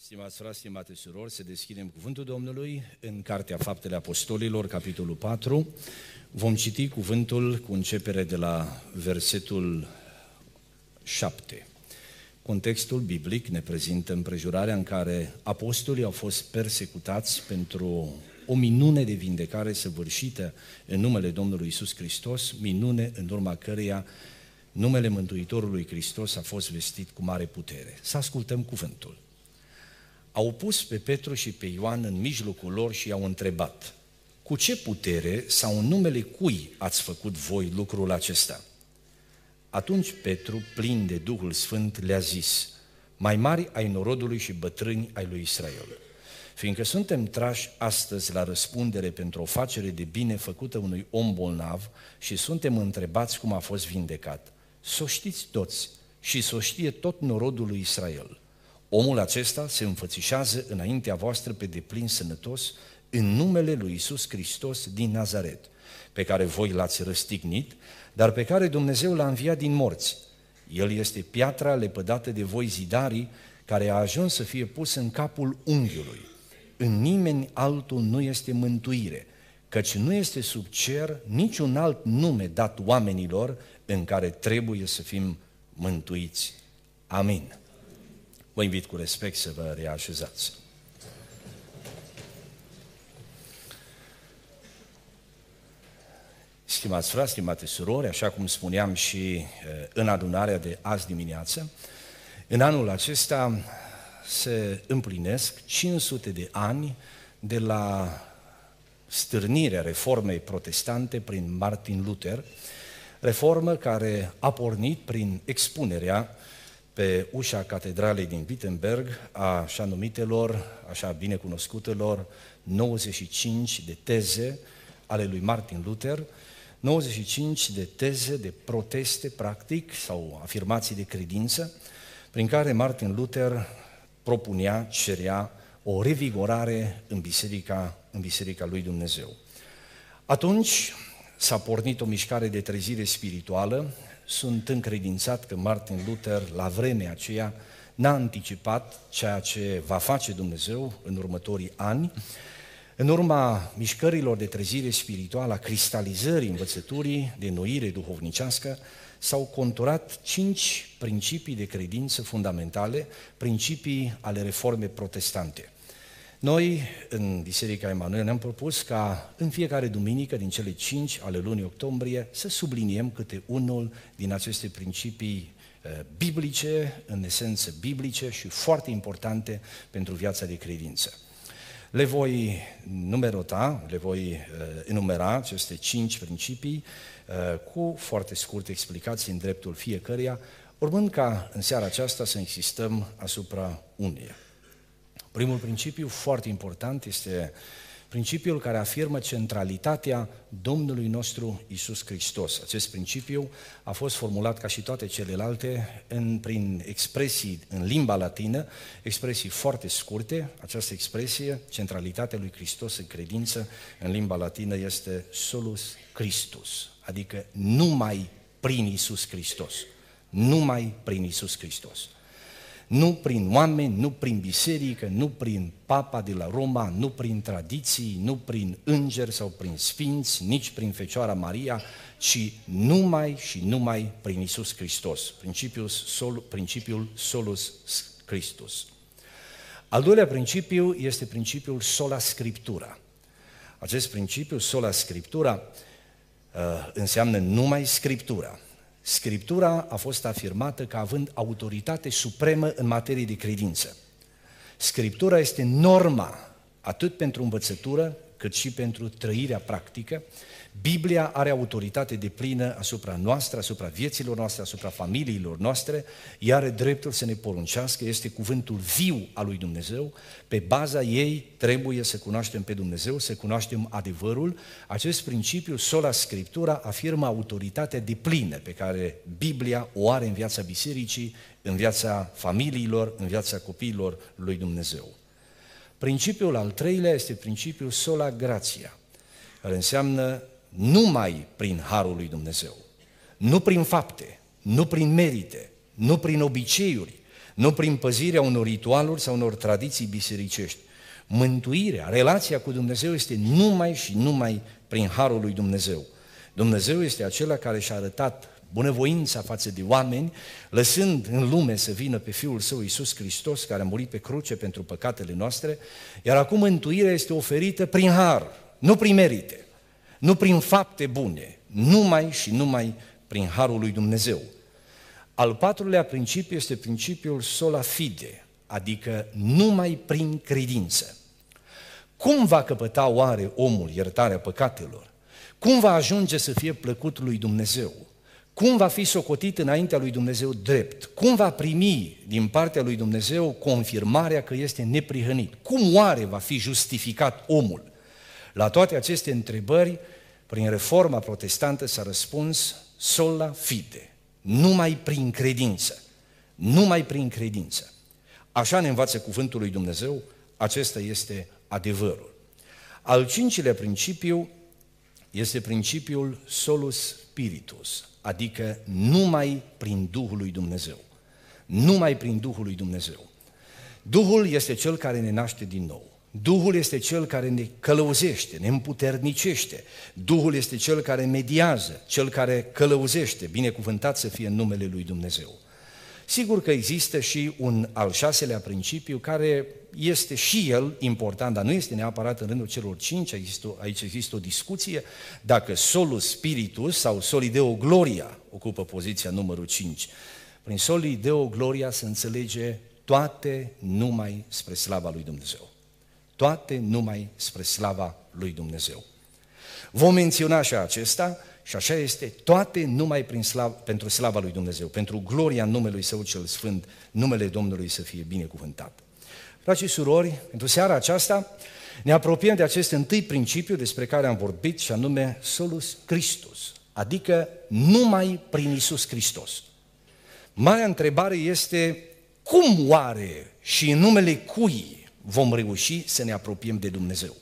Stimați frați, stimate surori, să deschidem cuvântul Domnului în Cartea Faptele Apostolilor, capitolul 4. Vom citi cuvântul cu începere de la versetul 7. Contextul biblic ne prezintă împrejurarea în care apostolii au fost persecutați pentru o minune de vindecare săvârșită în numele Domnului Iisus Hristos, minune în urma căreia numele Mântuitorului Hristos a fost vestit cu mare putere. Să ascultăm cuvântul. Au pus pe Petru și pe Ioan în mijlocul lor și i-au întrebat: cu ce putere sau în numele cui ați făcut voi lucrul acesta? Atunci Petru, plin de Duhul Sfânt, le-a zis: mai mari ai norodului și bătrâni ai lui Israel, fiindcă suntem trași astăzi la răspundere pentru o facere de bine făcută unui om bolnav și suntem întrebați cum a fost vindecat. S-o știți toți și s-o știe tot norodul lui Israel. Omul acesta se înfățișează înaintea voastră pe deplin sănătos în numele lui Iisus Hristos din Nazaret, pe care voi l-ați răstignit, dar pe care Dumnezeu l-a înviat din morți. El este piatra lepădată de voi zidarii, care a ajuns să fie pus în capul unghiului. În nimeni altul nu este mântuire, căci nu este sub cer niciun alt nume dat oamenilor în care trebuie să fim mântuiți. Amin. Vă invit cu respect să vă reașezați. Stimați frați, stimate surori, așa cum spuneam și în adunarea de azi dimineață, în anul acesta se împlinesc 500 de ani de la stârnirea reformei protestante prin Martin Luther, reformă care a pornit prin expunerea pe ușa catedralei din Wittenberg a așa numitelor, așa binecunoscutelor, 95 de teze ale lui Martin Luther, 95 de teze, de proteste, practic, sau afirmații de credință, prin care Martin Luther propunea, cerea o revigorare în biserica lui Dumnezeu. Atunci s-a pornit o mișcare de trezire spirituală. Sunt încredințat că Martin Luther, la vremea aceea, n-a anticipat ceea ce va face Dumnezeu în următorii ani. În urma mișcărilor de trezire spirituală, a cristalizării învățăturii de înnoire duhovnicească, s-au conturat 5 principii de credință fundamentale, principii ale reformei protestante. Noi, în Biserica Emanuel, ne-am propus ca în fiecare duminică din cele 5 ale lunii octombrie să subliniem câte unul din aceste principii biblice, în esență biblice și foarte importante pentru viața de credință. Le voi numerota, le voi enumera aceste 5 principii cu foarte scurte explicații în dreptul fiecăruia, urmând ca în seara aceasta să insistăm asupra uneia. Primul principiu foarte important este principiul care afirmă centralitatea Domnului nostru Iisus Hristos. Acest principiu a fost formulat ca și toate celelalte prin expresii în limba latină, expresii foarte scurte. Această expresie, centralitatea lui Hristos în credință, în limba latină este solus Christus, adică numai prin Iisus Hristos. Numai prin Iisus Hristos. Nu prin oameni, nu prin biserică, nu prin papa de la Roma, nu prin tradiții, nu prin îngeri sau prin sfinți, nici prin Fecioara Maria, ci numai și numai prin Iisus Hristos. Principiul solus Christus. Al doilea principiu este principiul sola Scriptura. Acest principiu, sola Scriptura, înseamnă numai Scriptura. Scriptura a fost afirmată ca având autoritate supremă în materie de credință. Scriptura este norma atât pentru învățătură cât și pentru trăirea practică. Biblia are autoritate deplină asupra noastră, asupra vieților noastre, asupra familiilor noastre, ea are dreptul să ne poruncească, este cuvântul viu al lui Dumnezeu, pe baza ei trebuie să cunoaștem pe Dumnezeu, să cunoaștem adevărul. Acest principiu, sola Scriptura, afirmă autoritatea deplină pe care Biblia o are în viața bisericii, în viața familiilor, în viața copiilor lui Dumnezeu. Principiul al treilea este principiul sola gratia, care înseamnă numai prin harul lui Dumnezeu, nu prin fapte, nu prin merite, nu prin obiceiuri, nu prin păzirea unor ritualuri sau unor tradiții bisericești. Mântuirea, relația cu Dumnezeu este numai și numai prin harul lui Dumnezeu. Dumnezeu este acela care și-a arătat bunăvoința față de oameni, lăsând în lume să vină pe Fiul Său Iisus Hristos, care a murit pe cruce pentru păcatele noastre, iar acum mântuirea este oferită prin har, nu prin merite, nu prin fapte bune, numai și numai prin harul lui Dumnezeu. Al patrulea principiu este principiul sola fide, adică numai prin credință. Cum va căpăta oare omul iertarea păcatelor? Cum va ajunge să fie plăcut lui Dumnezeu? Cum va fi socotit înaintea lui Dumnezeu drept? Cum va primi din partea lui Dumnezeu confirmarea că este neprihănit? Cum oare va fi justificat omul? La toate aceste întrebări, prin reforma protestantă s-a răspuns sola fide, numai prin credință, numai prin credință. Așa ne învață cuvântul lui Dumnezeu, acesta este adevărul. Al cincilea principiu este principiul solus spiritus, adică numai prin Duhul lui Dumnezeu. Numai prin Duhul lui Dumnezeu. Duhul este Cel care ne naște din nou. Duhul este Cel care ne călăuzește, ne împuternicește. Duhul este Cel care mediază, Cel care călăuzește, binecuvântat să fie în numele lui Dumnezeu. Sigur că există și un al șaselea principiu care este și el important, dar nu este neapărat în rândul celor cinci, aici există o discuție dacă solus spiritus sau soli deo gloria ocupă poziția numărul 5. Prin soli deo gloria se înțelege toate numai spre slava lui Dumnezeu. Toate numai spre slava lui Dumnezeu. Vom menționa și acesta și așa este, toate numai pentru slava lui Dumnezeu, pentru gloria numelui Său cel Sfânt, numele Domnului să fie binecuvântat. Frați și surori, pentru seara aceasta ne apropiem de acest întâi principiu despre care am vorbit și anume solus Christus, adică numai prin Iisus Hristos. Marea întrebare este cum oare și în numele cui vom reuși să ne apropiem de Dumnezeu?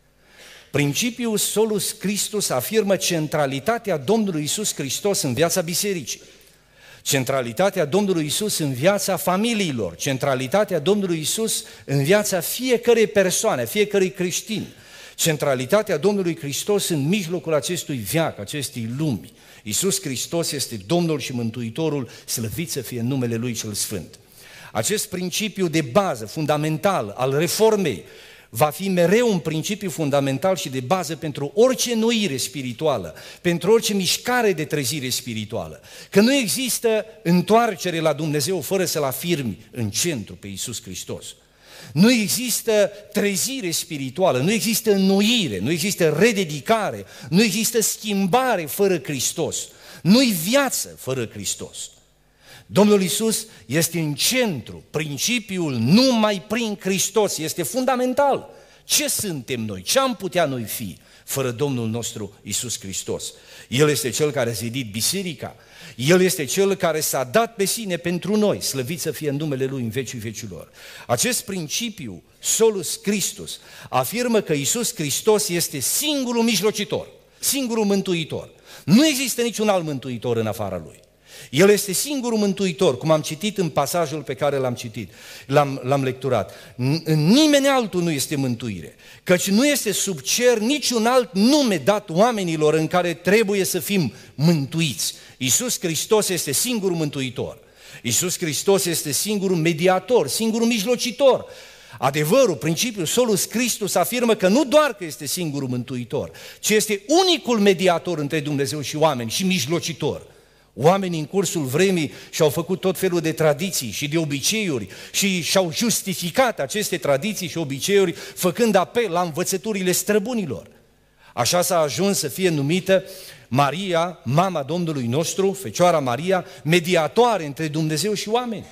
Principiul solus Christus afirmă centralitatea Domnului Iisus Hristos în viața bisericii, centralitatea Domnului Iisus în viața familiilor, centralitatea Domnului Iisus în viața fiecărei persoane, fiecărui creștin, centralitatea Domnului Hristos în mijlocul acestui veac, acestei lumi. Iisus Hristos este Domnul și Mântuitorul, slăvit să fie numele Lui cel Sfânt. Acest principiu de bază, fundamental, al reformei, va fi mereu un principiu fundamental și de bază pentru orice înnoire spirituală, pentru orice mișcare de trezire spirituală. Că nu există întoarcere la Dumnezeu fără să-L afirmi în centru pe Iisus Hristos. Nu există trezire spirituală, nu există înnoire, nu există rededicare, nu există schimbare fără Hristos, nu-i viață fără Hristos. Domnul Iisus este în centru, principiul numai prin Hristos este fundamental. Ce suntem noi? Ce am putea noi fi fără Domnul nostru Iisus Hristos? El este Cel care a zidit biserica, El este Cel care s-a dat pe sine pentru noi, slăvit să fie în numele Lui în vecii vecilor. Acest principiu, solus Christus, afirmă că Iisus Hristos este singurul mijlocitor, singurul mântuitor. Nu există niciun alt mântuitor în afara Lui. El este singurul mântuitor, cum am citit în pasajul pe care l-am citit, l-am lecturat. Nimeni altul nu este mântuire, căci nu este sub cer niciun alt nume dat oamenilor în care trebuie să fim mântuiți. Iisus Hristos este singurul mântuitor. Iisus Hristos este singurul mediator, singurul mijlocitor. Adevărul, principiul solus Christus afirmă că nu doar că este singurul mântuitor, ci este unicul mediator între Dumnezeu și oameni și mijlocitor. Oamenii în cursul vremii și-au făcut tot felul de tradiții și de obiceiuri și și-au justificat aceste tradiții și obiceiuri făcând apel la învățăturile străbunilor. Așa s-a ajuns să fie numită Maria, mama Domnului nostru, Fecioara Maria, mediatoare între Dumnezeu și oameni.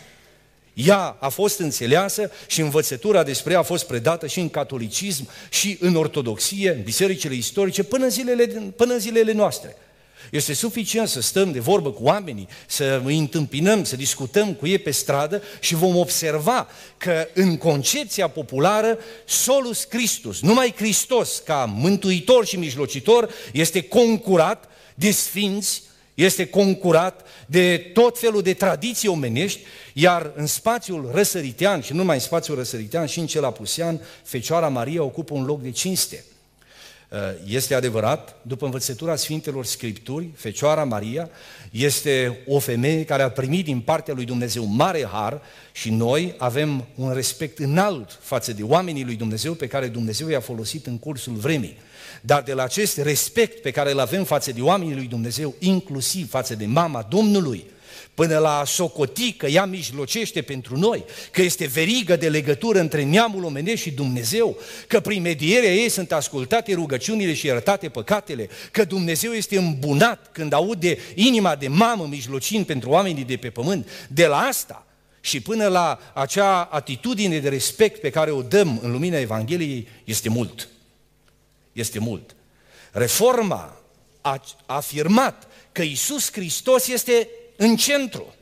Ea a fost înțeleasă și învățătura despre ea a fost predată și în catolicism și în ortodoxie, în bisericile istorice, până în zilele noastre. Este suficient să stăm de vorbă cu oamenii, să îi întâmpinăm, să discutăm cu ei pe stradă și vom observa că în concepția populară solus Christus, numai Hristos ca mântuitor și mijlocitor, este concurat de sfinți este concurat de tot felul de tradiții omenești, iar în spațiul răsăritean, și nu numai în spațiul răsăritean, și în cel apusean, Fecioara Maria ocupă un loc de cinste. Este adevărat, după învățătura Sfintelor Scripturi, Fecioara Maria este o femeie care a primit din partea lui Dumnezeu mare har și noi avem un respect înalt față de oamenii lui Dumnezeu pe care Dumnezeu i-a folosit în cursul vremii. Dar de la acest respect pe care îl avem față de oamenii lui Dumnezeu, inclusiv față de mama Domnului, până la a socoti că ea mijlocește pentru noi, că este verigă de legătură între neamul omenesc și Dumnezeu, că prin medierea ei sunt ascultate rugăciunile și iertate păcatele, că Dumnezeu este îmbunat când aude inima de mamă mijlocind pentru oamenii de pe pământ. De la asta și până la acea atitudine de respect pe care o dăm în lumina Evangheliei, este mult. Este mult. Reforma a afirmat că Iisus Hristos este în centru.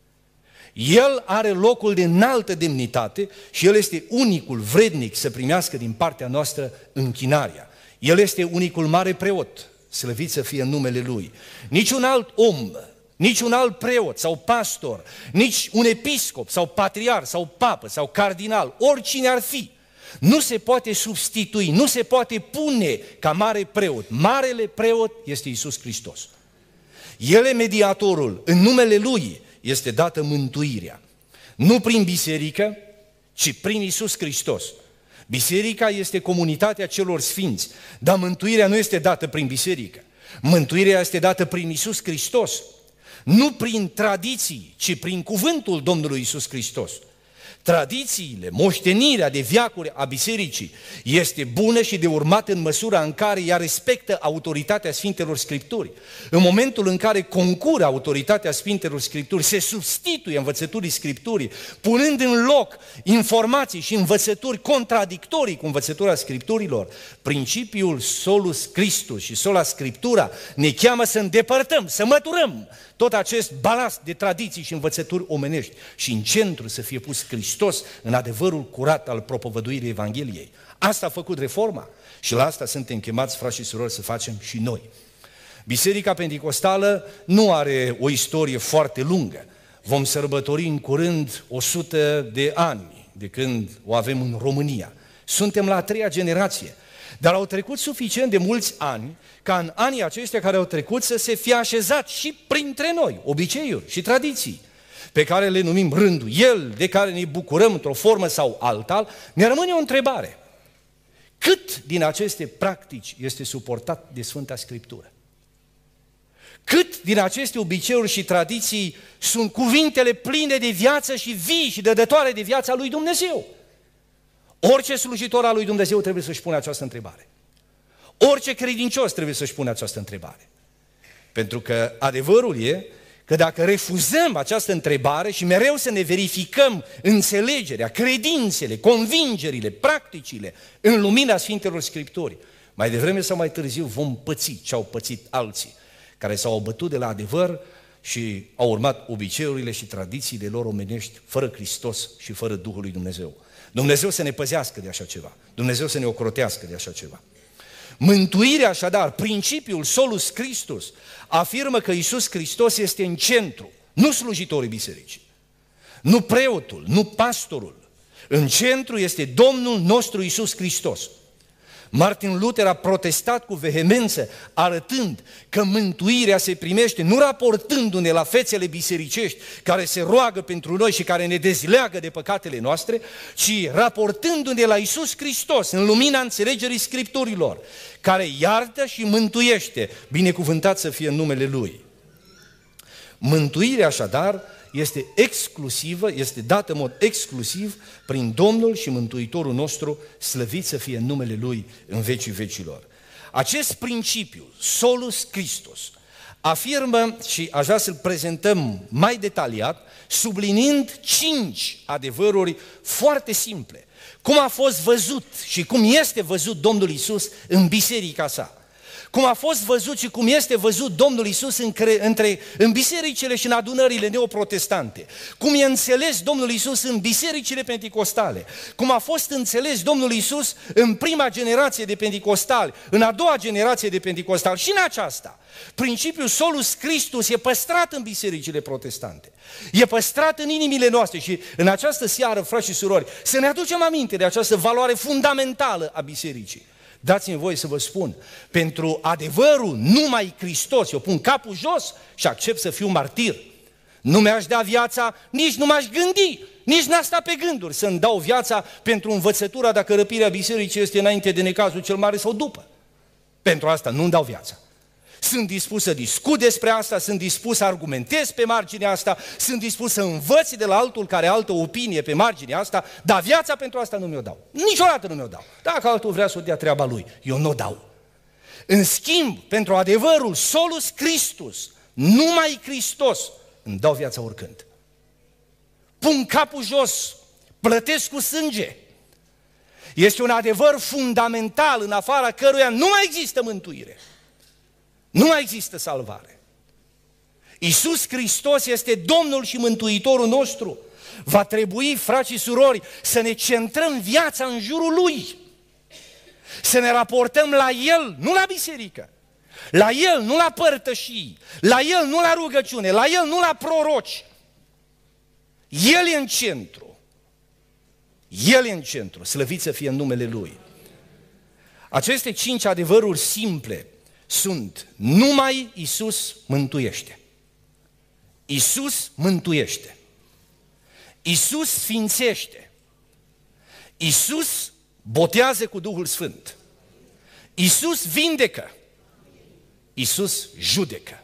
El are locul de înaltă demnitate și El este unicul vrednic să primească din partea noastră închinarea. El este unicul mare preot, slăvit să fie numele Lui. Niciun alt om, niciun alt preot sau pastor, nici un episcop sau patriarh sau papă sau cardinal, oricine ar fi, nu se poate substitui, nu se poate pune ca mare preot. Marele preot este Iisus Hristos. El e mediatorul, în numele Lui este dată mântuirea. Nu prin biserică, ci prin Iisus Hristos. Biserica este comunitatea celor sfinți, dar mântuirea nu este dată prin biserică. Mântuirea este dată prin Iisus Hristos. Nu prin tradiții, ci prin cuvântul Domnului Iisus Hristos. Tradițiile, moștenirea de veacuri a bisericii este bună și de urmat în măsura în care ea respectă autoritatea Sfintelor Scripturi. În momentul în care concură autoritatea Sfintelor Scripturi, se substituie învățăturii Scripturii, punând în loc informații și învățături contradictorii cu învățătura Scripturilor, principiul solus Christus și sola Scriptura ne cheamă să îndepărtăm, să măturăm tot acest balast de tradiții și învățături omenești și în centru să fie pus Hristos în adevărul curat al propovăduirii Evangheliei. Asta a făcut Reforma și la asta suntem chemați, frați și surori, să facem și noi. Biserica Penticostală nu are o istorie foarte lungă. Vom sărbători în curând 100 de ani de când o avem în România. Suntem la a treia generație. Dar au trecut suficient de mulți ani ca în anii aceștia care au trecut să se fie așezat și printre noi obiceiuri și tradiții pe care le numim rânduieli, de care ne bucurăm într-o formă sau alta. Ne rămâne o întrebare. Cât din aceste practici este suportat de Sfânta Scriptură? Cât din aceste obiceiuri și tradiții sunt cuvintele pline de viață și vii și dădătoare de viața lui Dumnezeu? Orice slujitor al lui Dumnezeu trebuie să-și pună această întrebare. Orice credincios trebuie să-și pună această întrebare. Pentru că adevărul e că dacă refuzăm această întrebare și mereu să ne verificăm înțelegerea, credințele, convingerile, practicile în lumina Sfintelor Scripturi, mai devreme sau mai târziu vom păți ce au pățit alții, care s-au abătut de la adevăr și au urmat obiceiurile și tradițiile lor omenești, fără Hristos și fără Duhul lui Dumnezeu. Dumnezeu să ne păzească de așa ceva. Dumnezeu să ne ocrotească de așa ceva. Mântuirea, așadar, principiul solus Christus, afirmă că Iisus Hristos este în centru, nu slujitorii bisericii, nu preotul, nu pastorul. În centru este Domnul nostru Iisus Hristos. Martin Luther a protestat cu vehemență, arătând că mântuirea se primește nu raportându-ne la fețele bisericești care se roagă pentru noi și care ne dezleagă de păcatele noastre, ci raportându-ne la Iisus Hristos în lumina înțelegerii Scripturilor, care iartă și mântuiește, binecuvântat să fie numele Lui. Mântuirea, așadar, este exclusivă, este dată în mod exclusiv prin Domnul și Mântuitorul nostru, slăvit să fie numele Lui în vecii vecilor. Acest principiu, solus Christus, afirmă, și aș vrea să-l prezentăm mai detaliat, subliniind 5 adevăruri foarte simple. Cum a fost văzut și cum este văzut Domnul Iisus în biserica sa. cum a fost văzut și cum este văzut Domnul Iisus în bisericile și în adunările neoprotestante, cum e înțeles Domnul Iisus în bisericile penticostale, cum a fost înțeles Domnul Iisus în prima generație de penticostali, în a doua generație de penticostali și în aceasta. Principiul solus Christus e păstrat în bisericile protestante, e păstrat în inimile noastre și în această seară, frați și surori, să ne aducem aminte de această valoare fundamentală a bisericii. Dați-mi voie să vă spun, pentru adevărul numai Hristos, eu pun capul jos și accept să fiu martir. Nu mi-aș da viața, nici nu m-aș gândi, nici n-aș sta pe gânduri să-mi dau viața pentru învățătura dacă răpirea bisericii este înainte de necazul cel mare sau după. Pentru asta nu-mi dau viața. Sunt dispus să discut despre asta, sunt dispus să argumentez pe marginea asta, sunt dispus să învăț de la altul care are altă opinie pe marginea asta, dar viața pentru asta nu mi-o dau. Niciodată nu mi-o dau. Dacă altul vrea să o dea treaba lui, eu nu o dau. În schimb, pentru adevărul solus Christus, numai Hristos, îmi dau viața oricând. Pun capul jos, plătesc cu sânge. Este un adevăr fundamental în afara căruia nu mai există mântuire. Nu mai există salvare. Iisus Hristos este Domnul și Mântuitorul nostru. Va trebui, frați și surori, să ne centrăm viața în jurul Lui. Să ne raportăm la El, nu la biserică. La El, nu la părtășii. La El, nu la rugăciune. La El, nu la proroci. El e în centru. El e în centru. Slăvit să fie în numele Lui. Aceste 5 adevăruri simple sunt: numai Iisus mântuiește. Iisus mântuiește. Iisus sfințește. Iisus botează cu Duhul Sfânt. Iisus vindecă. Iisus judecă.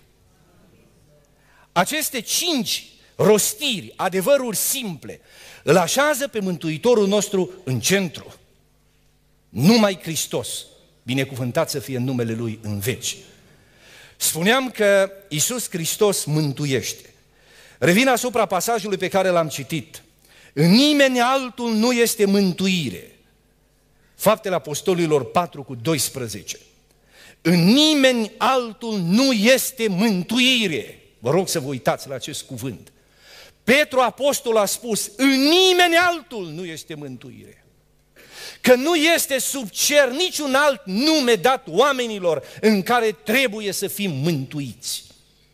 Aceste 5 rostiri, adevăruri simple, îl așează pe Mântuitorul nostru în centru. Numai Hristos, binecuvântat să fie în numele Lui în veci. Spuneam că Iisus Hristos mântuiește. Revin asupra pasajului pe care l-am citit. În nimeni altul nu este mântuire. Faptele Apostolilor 4:12. În nimeni altul nu este mântuire. Vă rog să vă uitați la acest cuvânt. Petru apostol a spus: în nimeni altul nu este mântuire. Că nu este sub cer niciun alt nume dat oamenilor în care trebuie să fim mântuiți.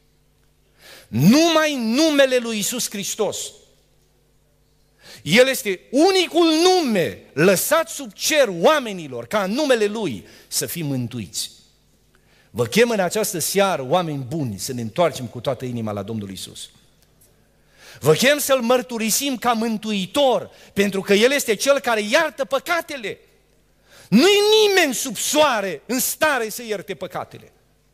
Numai numele lui Iisus Hristos. El este unicul nume lăsat sub cer oamenilor ca în numele Lui să fim mântuiți. Vă chem în această seară, oameni buni, să ne întoarcem cu toată inima la Domnul Iisus. Vă chem să-L mărturisim ca mântuitor, pentru că El este Cel care iartă păcatele. Nu-i nimeni sub soare în stare să ierte păcatele.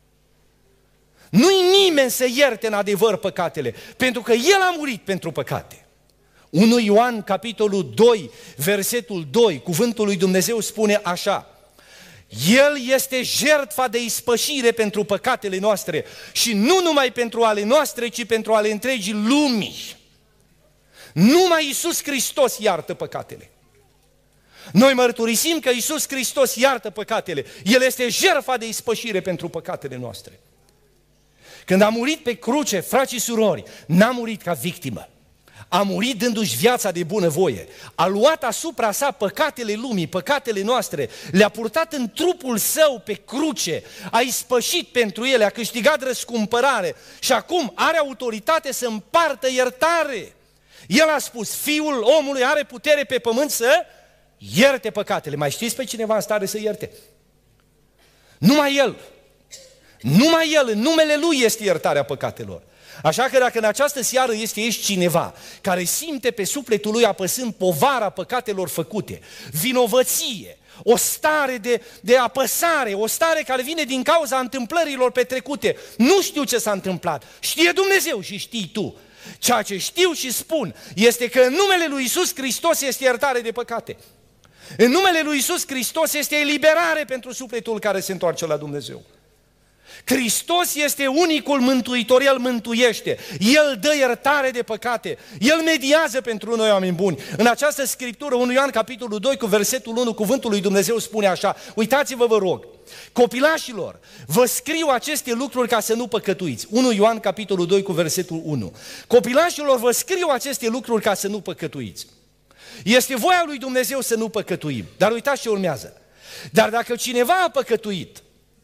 Nu-i nimeni să ierte în adevăr păcatele, pentru că El a murit pentru păcate. 1 Ioan, capitolul 2, versetul 2, cuvântul lui Dumnezeu spune așa: El este jertfa de ispășire pentru păcatele noastre și nu numai pentru ale noastre, ci pentru ale întregii lumii. Numai Iisus Hristos iartă păcatele. Noi mărturisim că Iisus Hristos iartă păcatele. El este jertfa de ispășire pentru păcatele noastre. Când a murit pe cruce, frați și surori, n-a murit ca victimă. A murit dându-și viața de bunăvoie. A luat asupra sa păcatele lumii, păcatele noastre, le-a purtat în trupul său pe cruce, a ispășit pentru ele, a câștigat răscumpărare și acum are autoritate să împartă iertare. El a spus: Fiul omului are putere pe pământ să ierte păcatele. Mai știți pe cineva în stare să ierte? Numai El. Numai El, în numele Lui este iertarea păcatelor. Așa că dacă în această seară este aici cineva care simte pe sufletul lui apăsând povara păcatelor făcute, vinovăție, o stare de apăsare, o stare care vine din cauza întâmplărilor petrecute, nu știu ce s-a întâmplat, știe Dumnezeu și știi tu. Ceea ce știu și spun este că în numele lui Iisus Hristos este iertare de păcate. În numele lui Iisus Hristos este eliberare pentru sufletul care se întoarce la Dumnezeu. Hristos este unicul mântuitor, El mântuiește, El dă iertare de păcate, El mediază pentru noi, oameni buni. În această scriptură, 1 Ioan capitolul 2 cu versetul 1, cuvântul lui Dumnezeu spune așa, uitați-vă, vă rog, copilașilor, vă scriu aceste lucruri ca să nu păcătuiți. 1 Ioan capitolul 2 cu versetul 1. Copilașilor, vă scriu aceste lucruri ca să nu păcătuiți. Este voia lui Dumnezeu să nu păcătuim, dar uitați ce urmează. Dar dacă cineva a păcătuit,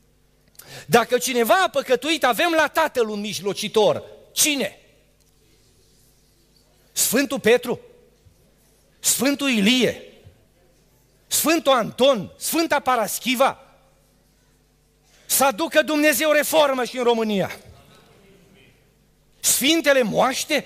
avem la Tatăl un mijlocitor. Cine? Sfântul Petru? Sfântul Ilie? Sfântul Anton? Sfânta Paraschiva? Să aducă Dumnezeu reformă și în România. Sfintele moaște?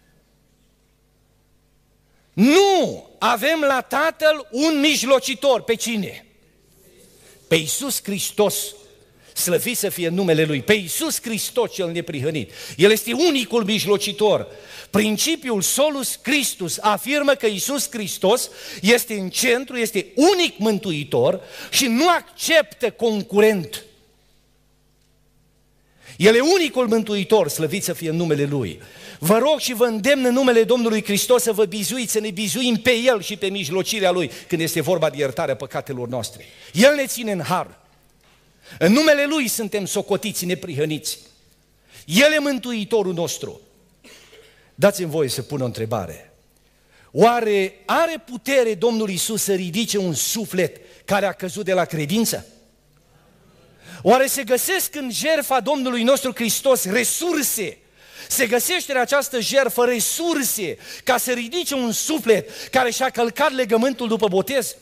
Nu! Avem la Tatăl un mijlocitor. Pe cine? Pe Iisus Hristos. Slăvit să fie numele Lui, pe Iisus Hristos cel neprihănit. El este unicul mijlocitor. Principiul Solus Christus afirmă că Iisus Hristos este în centru, este unic mântuitor și nu acceptă concurent. El e unicul mântuitor, slăvit să fie numele Lui. Vă rog și vă îndemn în numele Domnului Hristos să vă bizuiți, să ne bizuim pe El și pe mijlocirea Lui când este vorba de iertarea păcatelor noastre. El ne ține în har. În numele Lui suntem socotiți, neprihăniți. El e mântuitorul nostru. Dați-mi voie să pun o întrebare. Oare are putere Domnul Iisus să ridice un suflet care a căzut de la credință? Oare se găsesc în jertfa Domnului nostru Hristos resurse? Se găsește în această jertfă resurse ca să ridice un suflet care și-a călcat legământul după botez?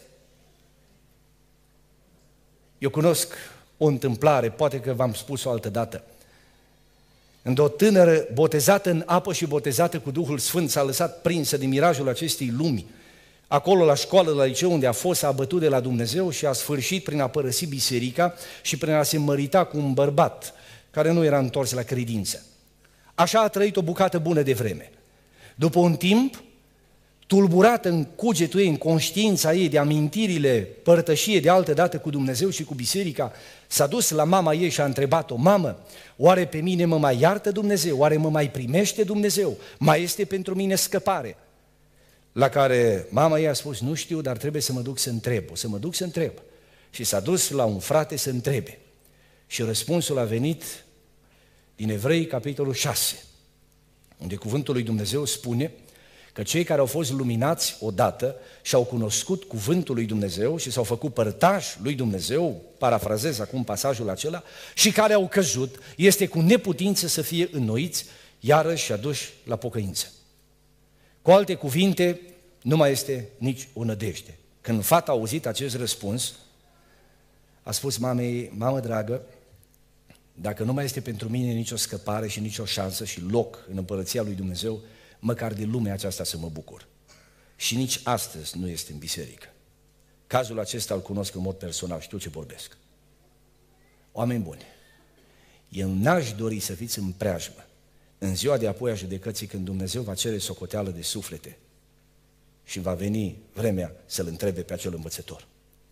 Eu cunosc o întâmplare, poate că v-am spus-o altă dată. Când o tânără botezată în apă și botezată cu Duhul Sfânt s-a lăsat prinsă de mirajul acestei lumi, acolo la școală, la liceu unde a fost, s-a abătut de la Dumnezeu și a sfârșit prin a părăsi biserica și prin a se mărita cu un bărbat care nu era întors la credință. Așa a trăit o bucată bună de vreme. După un timp, tulburată în cugetul ei, în conștiința ei de amintirile părtășie de altă dată cu Dumnezeu și cu biserica, s-a dus la mama ei și a întrebat-o: mamă, oare pe mine mă mai iartă Dumnezeu? Oare mă mai primește Dumnezeu? Mai este pentru mine scăpare? La care mama ei a spus: nu știu, dar trebuie să mă duc să întreb. O să mă duc să întreb. Și s-a dus la un frate să întrebe. Și răspunsul a venit din Evrei, capitolul 6, unde cuvântul lui Dumnezeu spune că cei care au fost luminați odată și au cunoscut cuvântul lui Dumnezeu și s-au făcut părtași lui Dumnezeu, parafrazez acum pasajul acela, și care au căzut, este cu neputință să fie înnoiți, iarăși și aduși la pocăință. Cu alte cuvinte, nu mai este nici o nădejde. Când fata a auzit acest răspuns, a spus mamei: mamă dragă, dacă nu mai este pentru mine nicio scăpare și nicio șansă și loc în împărăția lui Dumnezeu, măcar de lumea aceasta să mă bucur. Și nici astăzi nu este în biserică. Cazul acesta îl cunosc în mod personal, știu ce vorbesc. Oameni buni, eu n-aș dori să fiți în preajmă în ziua de apoi a judecății, când Dumnezeu va cere socoteală de suflete și va veni vremea să-L întrebe pe acel învățător.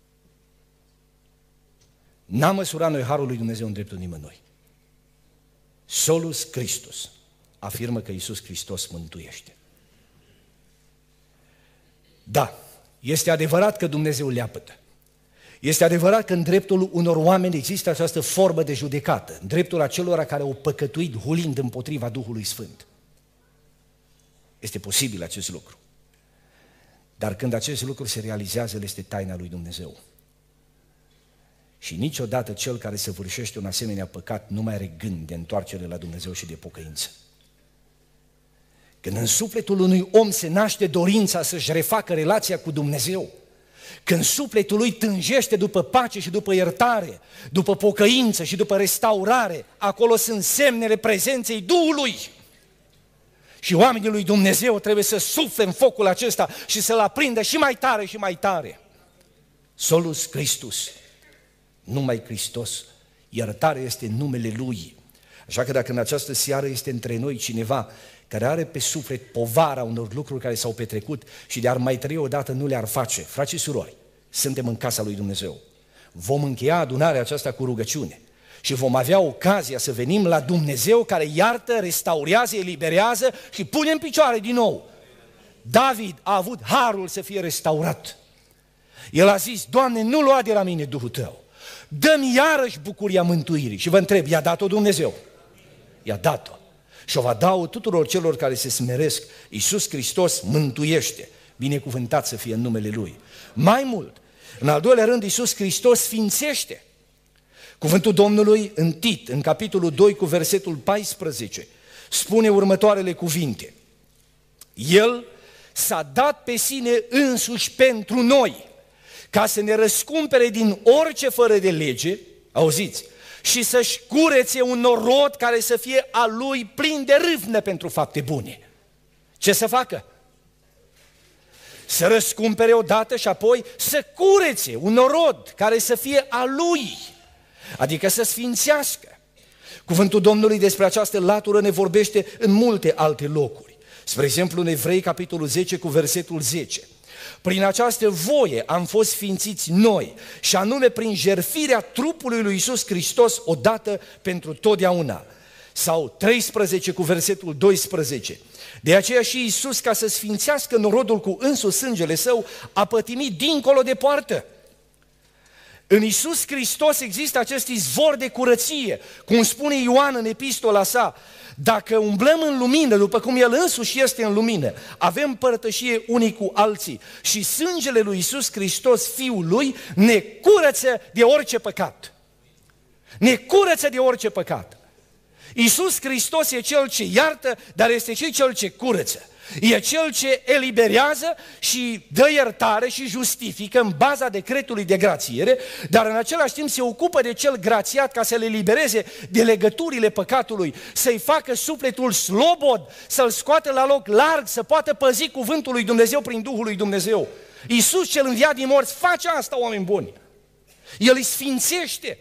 N-am măsurat noi harul lui Dumnezeu în dreptul nimănui. Solus Christus afirmă că Iisus Hristos mântuiește. Da, este adevărat că Dumnezeu leapădă. Este adevărat că în dreptul unor oameni există această formă de judecată, în dreptul acelora care au păcătuit hulind împotriva Duhului Sfânt. Este posibil acest lucru. Dar când acest lucru se realizează, este taina lui Dumnezeu. Și niciodată cel care săvârșește un asemenea păcat nu mai are gând de întoarcere la Dumnezeu și de pocăință. Când în sufletul unui om se naște dorința să-și refacă relația cu Dumnezeu, când sufletul lui tânjește după pace și după iertare, după pocăință și după restaurare, acolo sunt semnele prezenței Duhului. Și oamenii lui Dumnezeu trebuie să sufle în focul acesta și să-l aprindă și mai tare și mai tare. Solus Christus, numai Hristos, iertarea este numele Lui. Așa că dacă în această seară este între noi cineva care are pe suflet povara unor lucruri care s-au petrecut și de-ar mai trăi odată nu le-ar face, frați și surori, suntem în casa lui Dumnezeu. Vom încheia adunarea aceasta cu rugăciune Și vom avea ocazia să venim la Dumnezeu care iartă, restaurează, eliberează și pune în picioare din nou. David a avut harul să fie restaurat. El a zis, Doamne, nu lua de la mine Duhul Tău, dă-mi iarăși bucuria mântuirii. Și vă întreb, i-a dat-o Dumnezeu? I-a dat-o. Și o va da tuturor celor care se smeresc. Iisus Hristos mântuiește. Binecuvântat să fie în numele Lui. Mai mult, în al doilea rând, Iisus Hristos sfințește. Cuvântul Domnului în Tit, în capitolul 2 cu versetul 14, spune următoarele cuvinte. El s-a dat pe sine însuși pentru noi, ca să ne răscumpere din orice fără de lege, auziți, și să-și curețe un norod care să fie a lui plin de râvnă pentru fapte bune. Ce să facă? Să răscumpere odată și apoi să curețe un norod care să fie a lui, adică să sfințească. Cuvântul Domnului despre această latură ne vorbește în multe alte locuri. Spre exemplu, în Evrei, capitolul 10, cu versetul 10. Prin această voie am fost sfințiți noi, și anume prin jertfirea trupului lui Iisus Hristos odată pentru totdeauna. Sau 13 cu versetul 12. De aceea și Iisus, ca să sfințească norodul cu însuși sângele Său, a pătimit dincolo de poartă. În Iisus Hristos există acest izvor de curăție, cum spune Ioan în epistola sa. Dacă umblăm în lumină, după cum El însuși este în lumină, avem părtășie unii cu alții și sângele lui Iisus Hristos, Fiul Lui, ne curăță de orice păcat. Ne curăță de orice păcat. Iisus Hristos e Cel ce iartă, dar este și Cel ce curăță. E Cel ce eliberează și dă iertare și justifică în baza decretului de grațiere, dar în același timp se ocupă de cel grațiat ca să le elibereze de legăturile păcatului, să-i facă sufletul slobod, să-l scoată la loc larg, să poată păzi cuvântul lui Dumnezeu prin Duhul lui Dumnezeu. Iisus cel înviat din morți face asta, oameni buni. El îi sfințește.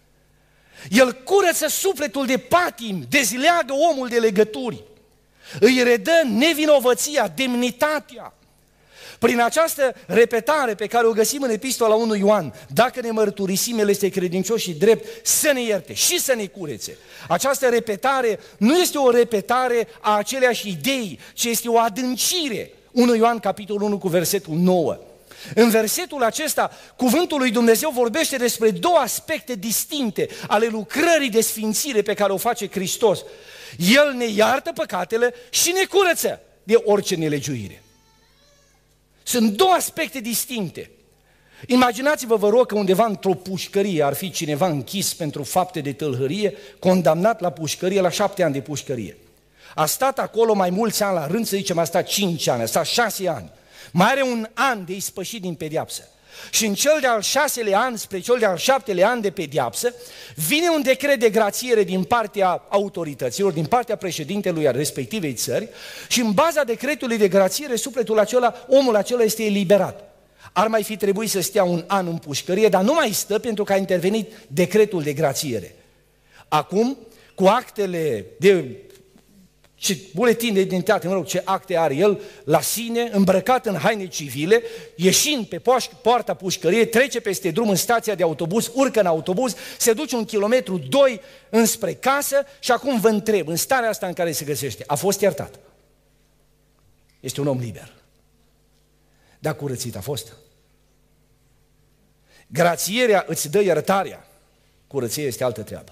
El curăță sufletul de patim, dezleagă omul de legături. Îi redă nevinovăția, demnitatea. Prin această repetare pe care o găsim în epistola 1 Ioan, dacă ne mărturisim, El este credincios și drept să ne ierte și să ne curețe. Această repetare nu este o repetare a aceleași idei, ci este o adâncire. 1 Ioan, capitolul 1, cu versetul 9. În versetul acesta, cuvântul lui Dumnezeu vorbește despre două aspecte distincte ale lucrării de sfințire pe care o face Hristos. El ne iartă păcatele și ne curăță de orice nelegiuire. Sunt două aspecte distincte. Imaginați-vă, vă rog, că undeva într-o pușcărie ar fi cineva închis pentru fapte de tâlhărie, condamnat la pușcărie, la 7 ani de pușcărie. A stat acolo mai mulți ani la rând, să zicem, a stat 5 ani, a stat 6 ani. Mai are un an de ispășit din pediapsă. Și în cel de-al 6-lea an, spre cel de-al 7-lea an de pediapsă, vine un decret de grațiere din partea autorităților, din partea președintelui al respectivei țări, și în baza decretului de grațiere, sufletul acela, omul acela este eliberat. Ar mai fi trebuit să stea un an în pușcărie, dar nu mai stă pentru că a intervenit decretul de grațiere. Acum, cu actele de ce buletin de identitate, mă rog, ce acte are el la sine, îmbrăcat în haine civile, ieșind pe poarta pușcăriei, trece peste drum în stația de autobuz, urcă în autobuz, se duce 1 kilometru, 2 înspre casă și acum vă întreb, în starea asta în care se găsește, a fost iertat? Este un om liber. Dar curățit a fost? Grațierea îți dă iertarea, curăția este altă treabă.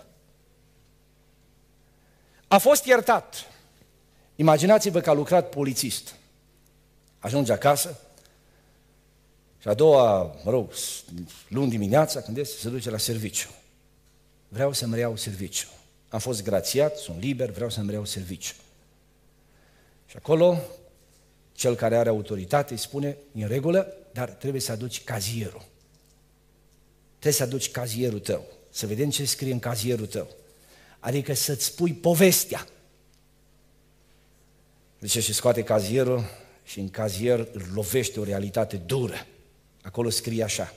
A fost iertat. Imaginați-vă că a lucrat polițist. Ajunge acasă și a doua, luni dimineața, când este, se duce la serviciu. Vreau să-mi reiau serviciu. Am fost grațiat, sunt liber, vreau să-mi reiau serviciu. Și acolo, cel care are autoritate îi spune, în regulă, dar trebuie să aduci cazierul. Trebuie să aduci cazierul tău, să vedem ce scrie în cazierul tău. Adică să-ți spui povestea. Deci și scoate cazierul și în cazier îl lovește o realitate dură. Acolo scrie așa: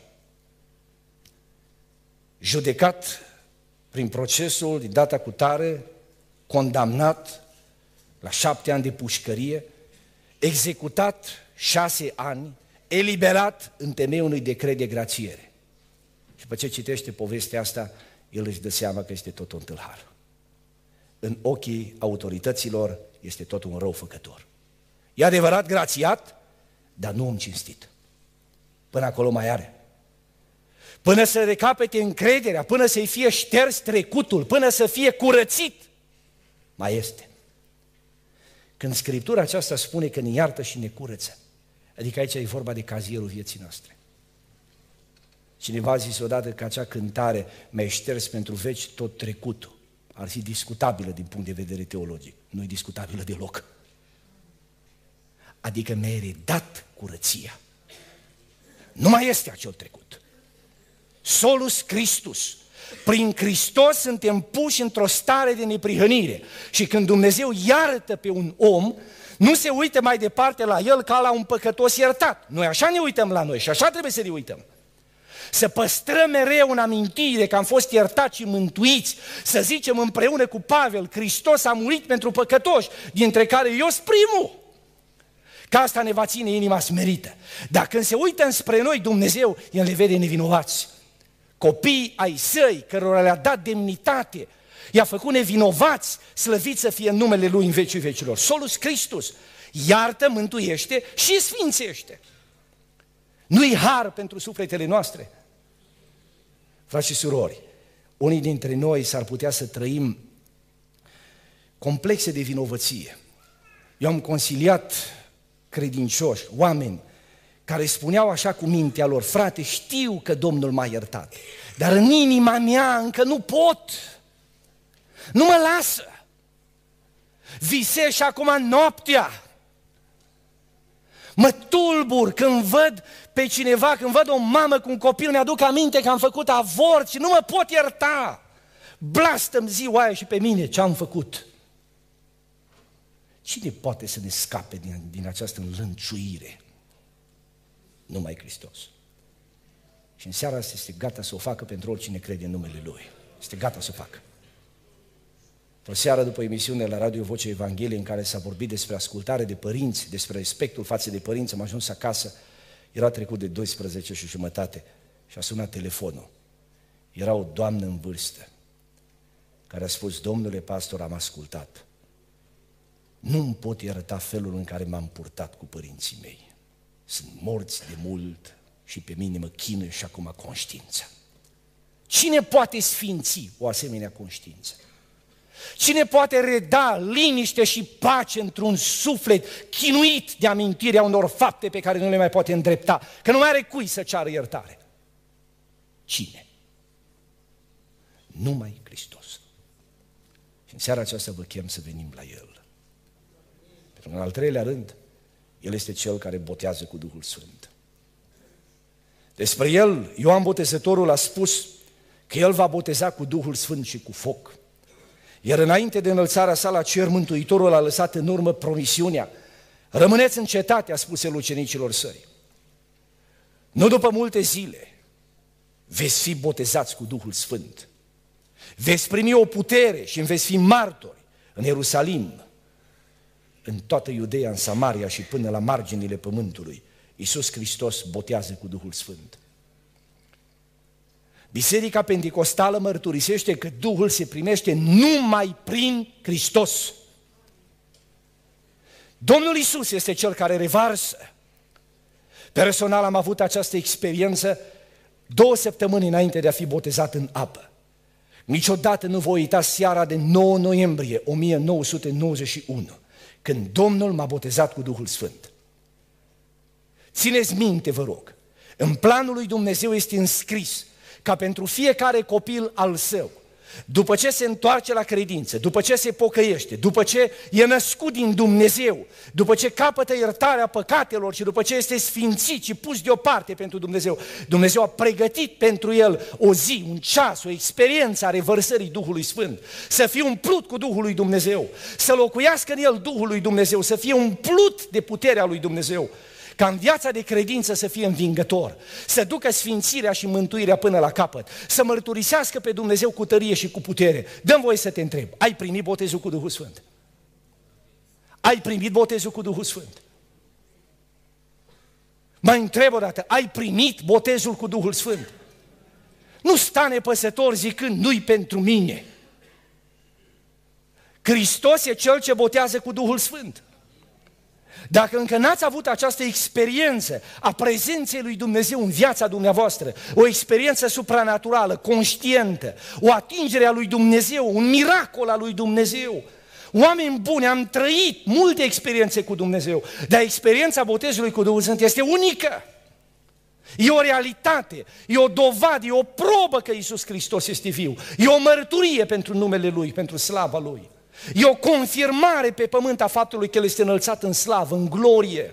judecat prin procesul din data cutare, condamnat la 7 ani de pușcărie, executat 6 ani, eliberat în temeiul unui decret de grațiere. Și după ce citește povestea asta, el își dă seama că este tot un tâlhar. În ochii autorităților este tot un răufăcător. E adevărat grațiat, dar nu om cinstit. Până acolo mai are. Până să recapete încrederea, până să-i fie șters trecutul, până să fie curățit, mai este. Când Scriptura aceasta spune că ne iartă și ne curăță, adică aici e vorba de cazierul vieții noastre. Cineva a zis odată că acea cântare mi-a șters pentru veci tot trecutul. Ar fi discutabilă din punct de vedere teologic. Nu e discutabilă deloc. Adică mi-a redat curăția. Nu mai este acel trecut. Solus Christus. Prin Hristos suntem puși într-o stare de neprihănire. Și când Dumnezeu iartă pe un om, nu se uită mai departe la el ca la un păcătos iertat. Noi așa ne uităm la noi și așa trebuie să ne uităm. Să păstrăm mereu în amintire că am fost iertați și mântuiți, să zicem împreună cu Pavel, Hristos a murit pentru păcătoși, dintre care eu sunt primul. Că asta ne va ține inima smerită. Dar când se uită înspre noi Dumnezeu, El ne vede nevinovați. Copiii ai săi, cărora le-a dat demnitate, i-a făcut nevinovați, slăvit să fie numele Lui în vecii vecilor. Solus Christus iartă, mântuiește și sfințește. Nu-i har pentru sufletele noastre? Frați și surori, unii dintre noi s-ar putea să trăim complexe de vinovăție. Eu am consiliat credincioși, oameni care spuneau așa cu mintea lor: frate, știu că Domnul m-a iertat, dar în inima mea încă nu pot, nu mă lasă. Visez și acum noaptea, mă tulbur când văd pe cineva, când văd o mamă cu un copil, mi-aduc aminte că am făcut avort și nu mă pot ierta. Blastăm ziua aia și pe mine ce am făcut. Cine poate să ne scape din această înlănțuire? Numai Hristos. Și în seara asta este gata să o facă pentru oricine crede în numele Lui. Este gata să o facă. O seară după emisiune la Radio Vocea Evangheliei, în care s-a vorbit despre ascultare de părinți, despre respectul față de părinți, am ajuns acasă, era trecut de 12 și jumătate și a sunat telefonul. Era o doamnă în vârstă care a spus: domnule pastor, am ascultat. Nu-mi pot ierta felul în care m-am purtat cu părinții mei. Sunt morți de mult și pe mine mă chinuie și acum conștiința. Cine poate sfinți o asemenea conștiință? Cine poate reda liniște și pace într-un suflet chinuit de amintirea unor fapte pe care nu le mai poate îndrepta, că nu mai are cui să ceară iertare? Cine? Numai Hristos. Și în seara aceasta vă chem să venim la El. Pentru că, în al treilea rând, El este Cel care botează cu Duhul Sfânt. Despre El, Ioan Botezătorul a spus că El va boteza cu Duhul Sfânt și cu foc. Iar înainte de înălțarea sa la cer, Mântuitorul a lăsat în urmă promisiunea: rămâneți în cetate, a spus El ucenicilor Săi. Nu după multe zile veți fi botezați cu Duhul Sfânt. Veți primi o putere și veți fi martori în Ierusalim, în toată Iudeea, în Samaria și până la marginile pământului. Iisus Hristos botează cu Duhul Sfânt. Biserica Penticostală mărturisește că Duhul se primește numai prin Hristos. Domnul Iisus este Cel care revarsă. Personal am avut această experiență 2 săptămâni înainte de a fi botezat în apă. Niciodată nu voi uita seara de 9 noiembrie 1991, când Domnul m-a botezat cu Duhul Sfânt. Țineți minte, vă rog, în planul lui Dumnezeu este înscris ca pentru fiecare copil al său, după ce se întoarce la credință, după ce se pocăiește, după ce e născut din Dumnezeu, după ce capătă iertarea păcatelor și după ce este sfințit și pus deoparte pentru Dumnezeu, Dumnezeu a pregătit pentru el o zi, un ceas, o experiență a revărsării Duhului Sfânt, să fie umplut cu Duhul lui Dumnezeu, să locuiască în el Duhul lui Dumnezeu, să fie umplut de puterea lui Dumnezeu, ca în viața de credință să fie învingător, să ducă sfințirea și mântuirea până la capăt, să mărturisească pe Dumnezeu cu tărie și cu putere. Dă-mi voie să te întreb, ai primit botezul cu Duhul Sfânt? Ai primit botezul cu Duhul Sfânt? Mai întreb o dată, ai primit botezul cu Duhul Sfânt? nu sta nepăsător zicând, nu-i pentru mine. Hristos e Cel ce botează cu Duhul Sfânt. Dacă încă n-ați avut această experiență a prezenței lui Dumnezeu în viața dumneavoastră, o experiență supranaturală, conștientă, o atingere a lui Dumnezeu, un miracol al lui Dumnezeu, oameni buni, am trăit multe experiențe cu Dumnezeu, dar experiența botezului cu Duhul Sfânt este unică. E o realitate, e o dovadă, e o probă că Iisus Hristos este viu, e o mărturie pentru numele Lui, pentru slava Lui. E o confirmare pe pământ a faptului că El este înălțat în slavă, în glorie.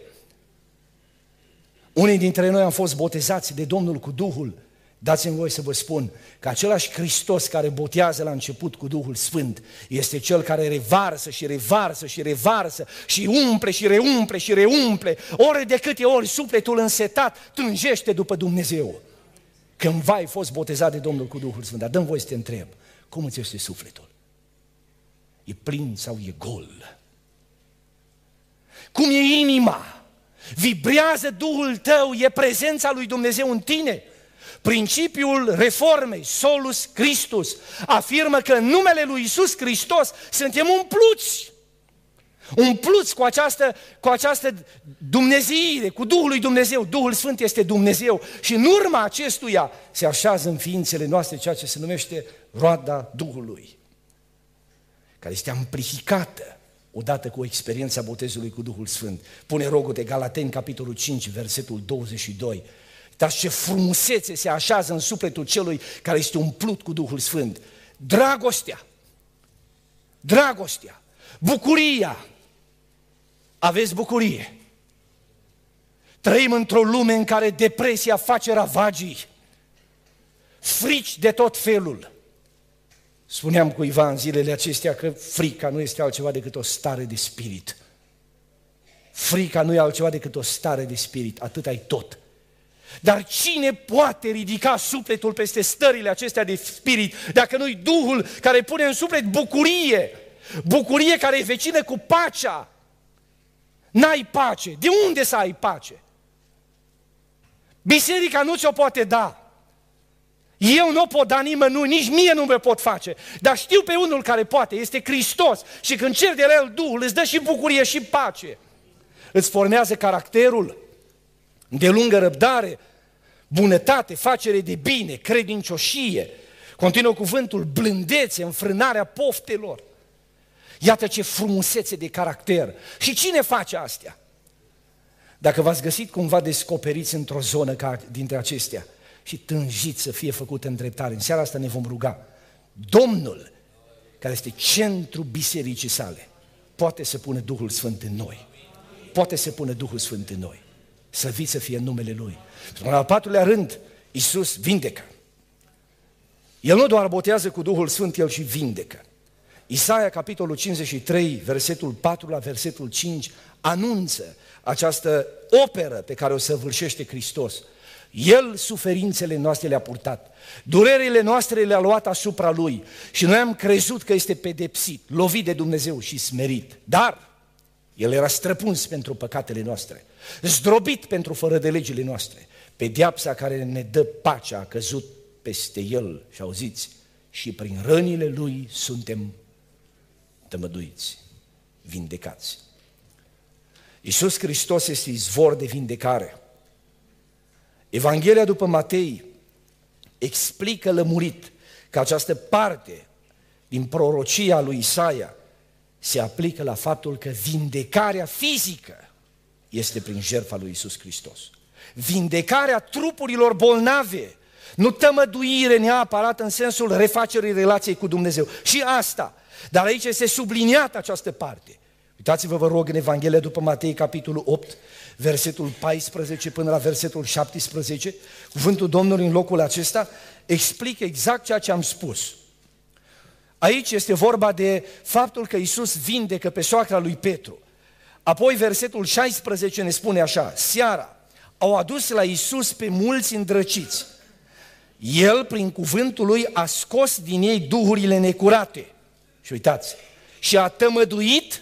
Unii dintre noi am fost botezați de Domnul cu Duhul. Dați-mi voie să vă spun că același Hristos care botează la început cu Duhul Sfânt este Cel care revarsă și revarsă și revarsă și umple și reumple și reumple. Ori de câte ori sufletul însetat tânjește după Dumnezeu. Cândva ai fost botezat de Domnul cu Duhul Sfânt, dar dă-mi voie să te întreb, cum îți este sufletul? E plin sau e gol? Cum e inima? Vibrează Duhul tău? E prezența lui Dumnezeu în tine? Principiul reformei, Solus Christus, afirmă că în numele lui Iisus Hristos suntem umpluți. Umpluți cu această dumnezeire, cu Duhul lui Dumnezeu. Duhul Sfânt este Dumnezeu și în urma acestuia se așează în ființele noastre ceea ce se numește roada Duhului, care este amplificată odată cu experiența botezului cu Duhul Sfânt. Pune rogul de Galateni, capitolul 5, versetul 22. Dar ce frumusețe se așează în sufletul celui care este umplut cu Duhul Sfânt. Dragostea, dragostea, bucuria. Aveți bucurie. Trăim într-o lume în care depresia face ravagii, frici de tot felul. Spuneam cuiva în zilele acestea că frica nu este altceva decât o stare de spirit. Frica nu e altceva decât o stare de spirit, atât ai tot. Dar cine poate ridica sufletul peste stările acestea de spirit dacă nu-i Duhul care pune în suflet bucurie? Bucurie care e vecină cu pacea. N-ai pace. De unde să ai pace? Biserica nu ți-o poate da. Eu nu pot da nimănui, nici mie nu mă pot face. Dar știu pe unul care poate, este Hristos. Și când cer de la El Duhul, îți dă și bucurie și pace. Îți formează caracterul, de lungă răbdare, bunătate, facere de bine, credincioșie. Continuă cuvântul, blândețe, înfrânarea poftelor. Iată ce frumusețe de caracter. Și cine face astea? Dacă v-ați găsit cumva descoperiți într-o zonă ca dintre acestea și tânjiți să fie făcută îndreptare, în seara asta ne vom ruga. Domnul, care este centrul bisericii sale, poate să pună Duhul Sfânt în noi. Poate să pună Duhul Sfânt în noi. Slăvit să fie numele Lui. În al patrulea rând, Iisus vindecă. El nu doar botează cu Duhul Sfânt, El și vindecă. Isaia, capitolul 53, versetul 4 la versetul 5, anunță această operă pe care o săvârșește Hristos. El suferințele noastre le-a purtat, durerile noastre le-a luat asupra Lui și noi am crezut că este pedepsit, lovit de Dumnezeu și smerit. Dar El era străpuns pentru păcatele noastre, zdrobit pentru fără de legile noastre. Pedeapsa care ne dă pacea a căzut peste El și auziți, și prin rănile Lui suntem tămăduiți, vindecați. Iisus Hristos este izvor de vindecare. Evanghelia după Matei explică lămurit că această parte din prorocia lui Isaia se aplică la faptul că vindecarea fizică este prin jertfa lui Iisus Hristos. Vindecarea trupurilor bolnave, nu tămăduire neapărat în sensul refacerii relației cu Dumnezeu. Și asta, dar aici este subliniată această parte. Uitați-vă, vă rog, în Evanghelia după Matei, capitolul 8, versetul 14 până la versetul 17, cuvântul Domnului în locul acesta explică exact ceea ce am spus. Aici este vorba de faptul că Iisus vindecă pe soacra lui Petru. Apoi versetul 16 ne spune așa: seara au adus la Iisus pe mulți îndrăciți. El, prin cuvântul lui, a scos din ei duhurile necurate. Și uitați, și a tămăduit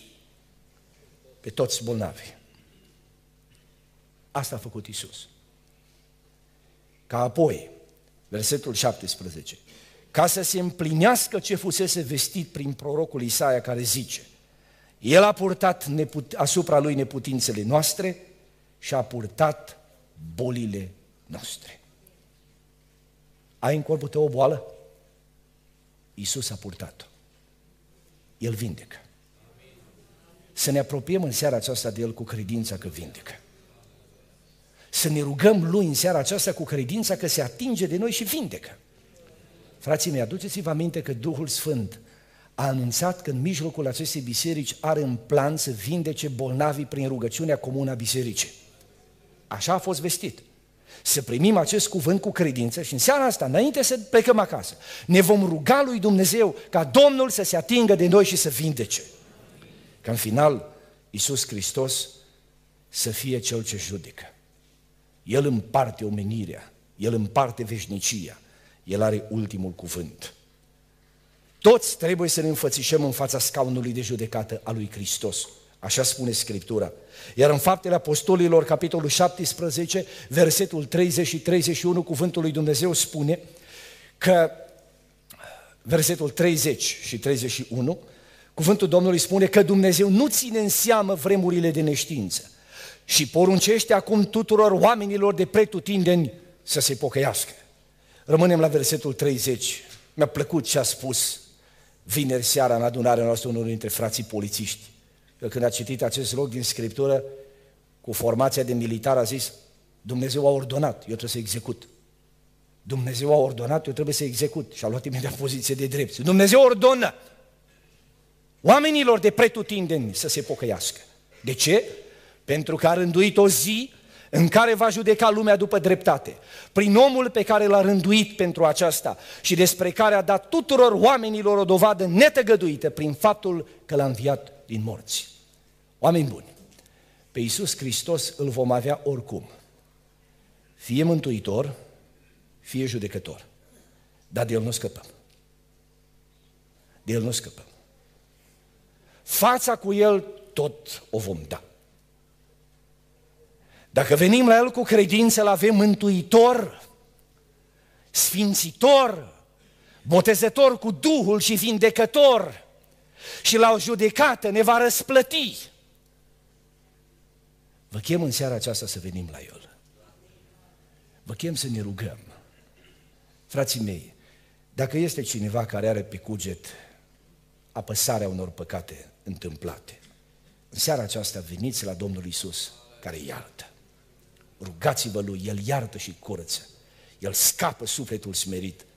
pe toți bolnavi. Asta a făcut Iisus. Ca apoi, Versetul 17. Ca să se împlinească ce fusese vestit prin prorocul Isaia, care zice: El a purtat asupra lui neputințele noastre și a purtat bolile noastre. Ai în corpul tău o boală? Iisus a purtat-o. El vindecă. Să ne apropiem în seara aceasta de El cu credința că vindecă. Să ne rugăm Lui în seara aceasta cu credința că se atinge de noi și vindecă. Frații mei, aduceți-vă aminte că Duhul Sfânt a anunțat că în mijlocul acestei biserici are în plan să vindece bolnavii prin rugăciunea comună a bisericii. Așa a fost vestit. Să primim acest cuvânt cu credință și în seara asta, înainte să plecăm acasă, ne vom ruga lui Dumnezeu ca Domnul să se atingă de noi și să vindece. Ca în final, Iisus Hristos să fie Cel ce judecă. El împarte omenirea, El împarte veșnicia, El are ultimul cuvânt. Toți trebuie să ne înfățișăm în fața scaunului de judecată a lui Hristos. Așa spune Scriptura. Iar în Faptele Apostolilor, capitolul 17, versetul 30 și 31, cuvântul lui Dumnezeu spune că, versetul 30 și 31, cuvântul Domnului spune că Dumnezeu nu ține în seamă vremurile de neștiință și poruncește acum tuturor oamenilor de pretutindeni să se pocăiască. Rămânem la versetul 30. Mi-a plăcut ce a spus vineri seara în adunarea noastră unul dintre frații polițiști. El, când a citit acest loc din Scriptură, cu formația de militar, a zis: Dumnezeu a ordonat, eu trebuie să execut. Dumnezeu a ordonat, eu trebuie să execut. Și a luat imediat poziție de drept. Dumnezeu ordonă oamenilor de pretutindeni să se pocăiască. De ce? Pentru că a rânduit o zi în care va judeca lumea după dreptate, prin omul pe care l-a rânduit pentru aceasta și despre care a dat tuturor oamenilor o dovadă netăgăduită prin faptul că l-a înviat din morți. Oameni buni, pe Iisus Hristos îl vom avea oricum, fie mântuitor, fie judecător, dar de El nu scăpăm. De El nu scăpăm. Fața cu El tot o vom da. Dacă venim la El cu credință, îl avem mântuitor, sfințitor, botezător cu Duhul și vindecător, și la o judecată ne va răsplăti. Vă chem în seara aceasta să venim la El. Vă chem să ne rugăm. Frații mei, dacă este cineva care are pe cuget apăsarea unor păcate întâmplate, în seara aceasta veniți la Domnul Iisus, care iartă. Rugați-vă Lui, El iartă și curăță. El scapă sufletul smerit.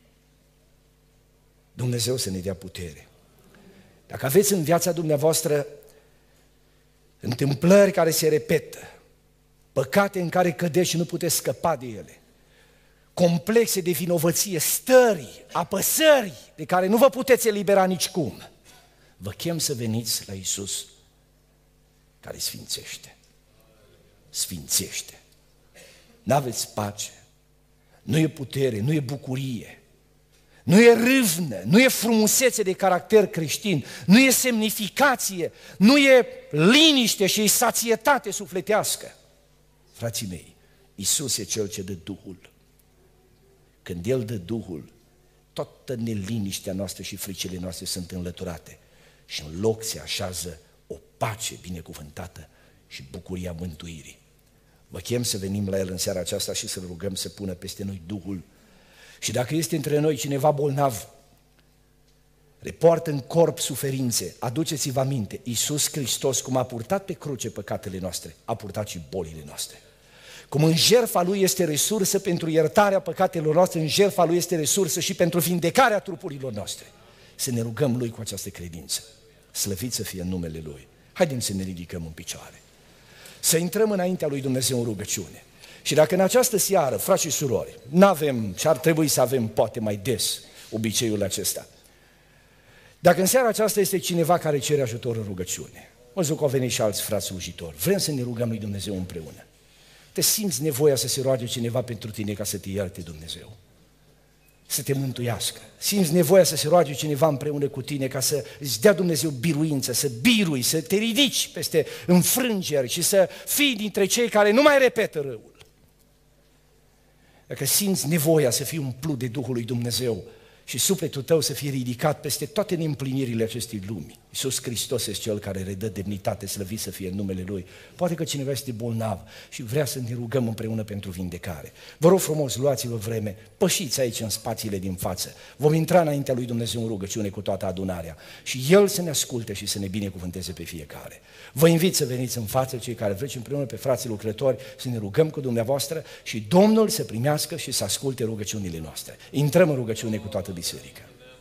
Dumnezeu să ne dea putere. Dacă aveți în viața dumneavoastră întâmplări care se repetă, păcate în care cădeți și nu puteți scăpa de ele, complexe de vinovăție, stări, apăsări de care nu vă puteți elibera nicicum, vă chem să veniți la Iisus, care sfințește. Sfințește. N-aveți pace, nu e putere, nu e bucurie, nu e râvnă, nu e frumusețe de caracter creștin, nu e semnificație, nu e liniște și e sațietate sufletească. Frații mei, Iisus e Cel ce dă Duhul. Când El dă Duhul, toată neliniștea noastră și fricile noastre sunt înlăturate și în loc se așează o pace binecuvântată și bucuria mântuirii. Vă chem să venim la El în seara aceasta și să-L rugăm să pună peste noi Duhul. Și dacă este între noi cineva bolnav, repoartă în corp suferințe, aduceți-vă aminte, Iisus Hristos, cum a purtat pe cruce păcatele noastre, a purtat și bolile noastre. Cum în jertfa Lui este resursă pentru iertarea păcatelor noastre, în jertfa Lui este resursă și pentru vindecarea trupurilor noastre. Să ne rugăm Lui cu această credință. Slăvit să fie numele Lui. Haideți să ne ridicăm în picioare. Să intrăm înaintea lui Dumnezeu în rugăciune. Și dacă în această seară, frați și surori, n-avem și ar trebui să avem poate mai des obiceiul acesta, dacă în seara aceasta este cineva care cere ajutor în rugăciune, văzut că au venit și alți frați slujitori, vrem să ne rugăm lui Dumnezeu împreună. Te simți nevoia să se roage cineva pentru tine ca să te ierte Dumnezeu, să te mântuiască. Simți nevoia să se roage cineva împreună cu tine ca să îți dea Dumnezeu biruință, să birui, să te ridici peste înfrângeri și să fii dintre cei care nu mai repetă răul. dacă simți nevoia să fii umplut de Duhul lui Dumnezeu și sufletul tău să fie ridicat peste toate neîmplinirile acestei lumi, Iisus Hristos este Cel care redă demnitate, slăvit să fie în numele Lui. Poate că cineva este bolnav și vrea să ne rugăm împreună pentru vindecare. Vă rog frumos, luați-vă vreme, pășiți aici în spațiile din față. Vom intra înaintea lui Dumnezeu în rugăciune cu toată adunarea și El să ne asculte și să ne binecuvânteze pe fiecare. Vă invit să veniți în față, cei care vreți împreună pe frații lucrători, să ne rugăm cu dumneavoastră și Domnul să primească și să asculte rugăciunile noastre. Intrăm în rugăciune cu toată biserica.